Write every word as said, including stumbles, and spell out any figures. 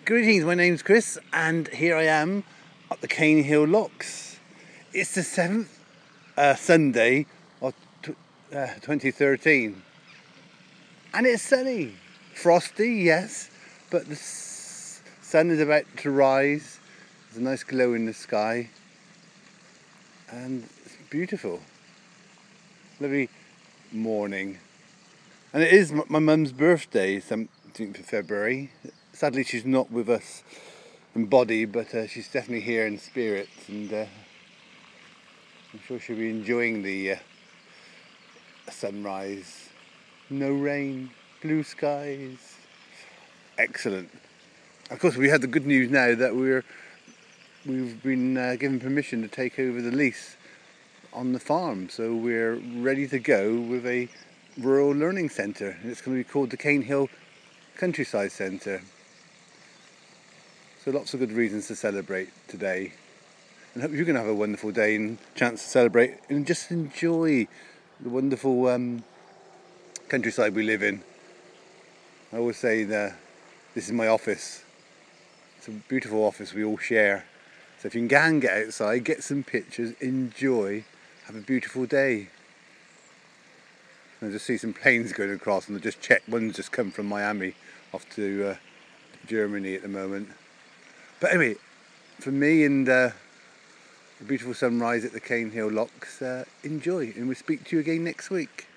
Greetings, my name's Chris and here I am at the Cane Hill Locks. It's the seventh uh, Sunday of t- uh, twenty thirteen and it's sunny. Frosty, yes, but the s- sun is about to rise. There's a nice glow in the sky and it's beautiful. Lovely morning. And it is my mum's birthday, seventeenth of February. Sadly, she's not with us in body, but uh, she's definitely here in spirit, and uh, I'm sure she'll be enjoying the uh, sunrise. No rain, blue skies. Excellent. Of course, we had the good news now that we're we've been uh, given permission to take over the lease on the farm, so we're ready to go with a rural learning centre, and it's going to be called the Cane Hill Countryside Centre. So lots of good reasons to celebrate today, and hope you're going to have a wonderful day and chance to celebrate and just enjoy the wonderful um, countryside we live in. I always say that this is my office. It's a beautiful office we all share. So if you can get outside, get some pictures, enjoy, have a beautiful day. I just see some planes going across, and I just checked one's just come from Miami off to uh, Germany at the moment. But anyway, for me and uh, the beautiful sunrise at the Cane Hill Locks, uh, enjoy, and we'll speak to you again next week.